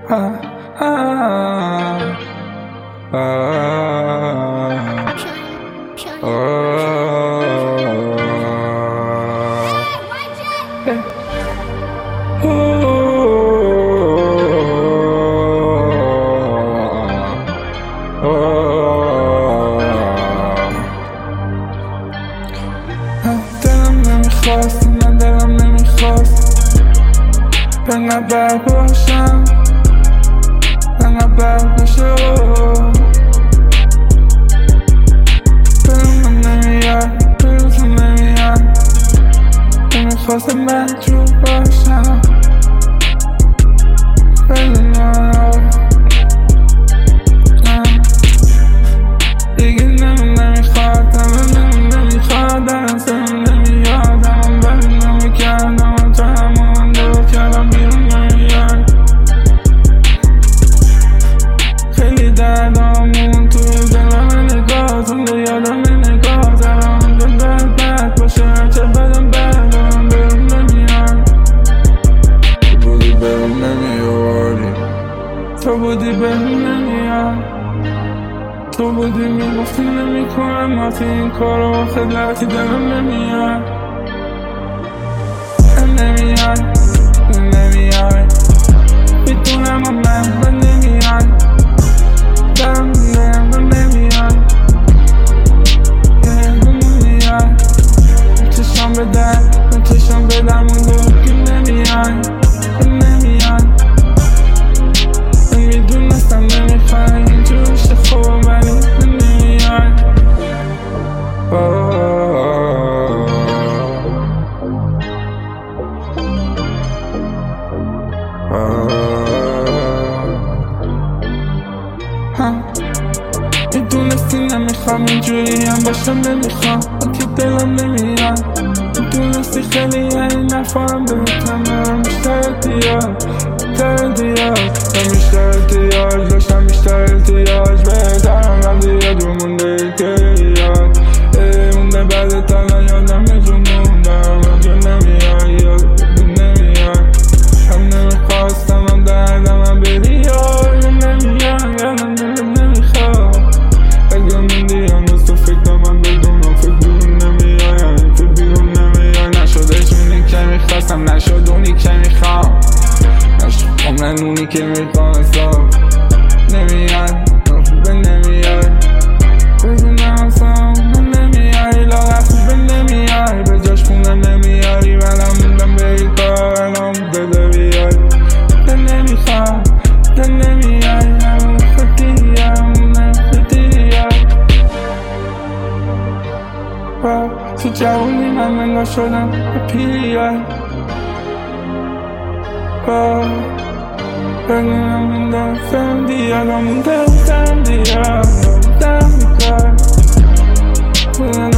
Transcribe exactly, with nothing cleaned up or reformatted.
ah, ah, ah, ah, hey. دلم نمیخواست، من دلم نمیخواست انقدر بد باشم، انقدر بد باشه. دلم من نمیاد، دلتون نمیاد، نمیخواستم مجبور باشم. دیگه نمی نمیخواد، همه نمیخواد، درستم نمیاد، همه بد نمیکردم، تا همون دو کردم بیرون نمیاد. خیلی دردامون توی دلم نگاهتون ده یادم نگاه دارم، دل درد بد باشه چه بدم بدم بیرون نمیاد. تو بودی بیرون نمیوردی، تو بودی بیرون نمیاد، تو بودی میگفتی نمی کنم ماتی این کارو، خدلتی دلم نمیاد، نمیاد، نمیاد، میتونم و من من نمیاد، دلم دلم نمیاد، نمیاد. چشم به در، چشم به در مونده که نمیاد، نمیاد. میدونستم نمیخوای اینجور شه خوب ولی نمیاد. میدونستی نمیخوام اینجوری هم باشم، نمیخوام که دلم نمیاد. میدونستی خیلی این نفرم بهتم دارم بیشتر احتیاج، بیشتر احتیاج، من بیشتر احتیاج داشتم، بیشتر احتیاج بهترم وقتی یادو مونده که یاد مونده بعد تنها یادم نجون موندم جو نمیاد، یاد نمیاد. هم نمیخواستم هم دردم هم بری یاد نمیاد، یادم دلم نمیخواد. اگه موندی هم دست تو فکرم من بدونم فکر بیرون نمیاد، یعنی فکر بیرون نمیاد. نشدش اونی که میخواستم، نشد اونی که میخوام، نشد عمرن اونی که میخواستم. نمیاد خوبه نمیاد، بدونم اصلا نمیاری، لاغر خوبه نمیاری، به جاش خونه نمیاری. منم موندم به این کار الان دل بیای، دل نمیخواد، دل نمیاری، همون خودی همون خودی تو جوانی من منگاه شدم به پیریای بگنم این دستم دیالم این دستم دیالم دستم میکرد